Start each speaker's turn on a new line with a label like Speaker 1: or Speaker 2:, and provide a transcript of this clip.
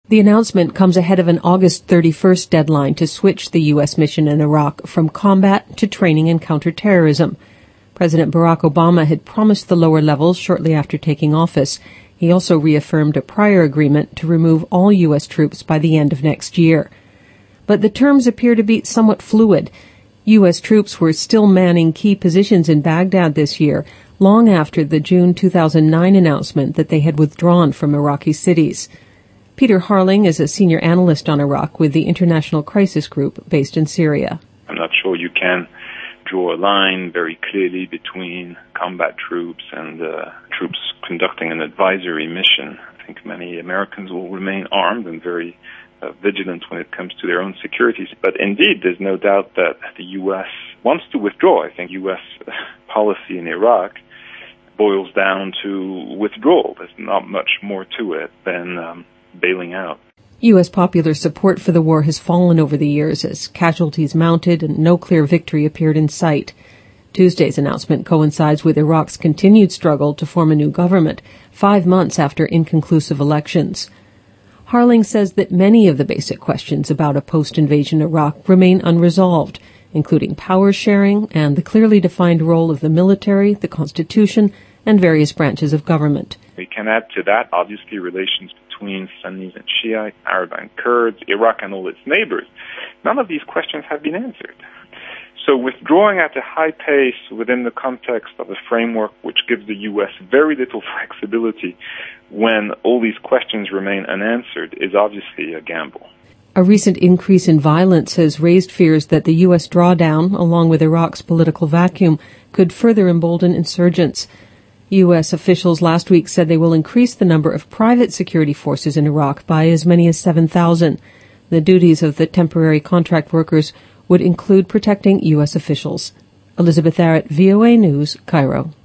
Speaker 1: The announcement comes ahead of an August 31st deadline to switch the U.S. mission in Iraq from combat to training and counterterrorism. President Barack Obama had promised the lower levels shortly after taking office. He also reaffirmed a prior agreement to remove all U.S. troops by the end of next year. But the terms appear to be somewhat fluid. U.S. troops were still manning key positions in Baghdad this year, long after the June 2009 announcement that they had withdrawn from Iraqi cities. Peter Harling is a senior analyst on Iraq with the International Crisis Group based in Syria.
Speaker 2: I'm not sure you can draw a line very clearly between combat troops and troops conducting an advisory mission. I think many Americans will remain armed and very vigilant when it comes to their own security. But indeed, there's no doubt that the U.S. wants to withdraw. I think U.S. policy in Iraq boils down to withdrawal. There's not much more to it than bailing out.
Speaker 1: U.S. popular support for the war has fallen over the years as casualties mounted and no clear victory appeared in sight. Tuesday's announcement coincides with Iraq's continued struggle to form a new government, 5 months after inconclusive elections. Harling says that many of the basic questions about a post-invasion Iraq remain unresolved, including power sharing and the clearly defined role of the military, the Constitution, and various branches of government.
Speaker 2: We can add to that, obviously, relations between Sunnis and Shiites, Arab and Kurds, Iraq and all its neighbors. None of these questions have been answered. So withdrawing at a high pace within the context of a framework which gives the U.S. very little flexibility when all these questions remain unanswered is obviously a gamble.
Speaker 1: A recent increase in violence has raised fears that the U.S. drawdown, along with Iraq's political vacuum, could further embolden insurgents. U.S. officials last week said they will increase the number of private security forces in Iraq by as many as 7,000. The duties of the temporary contract workers would include protecting U.S. officials. Elizabeth Arrett, VOA News, Cairo.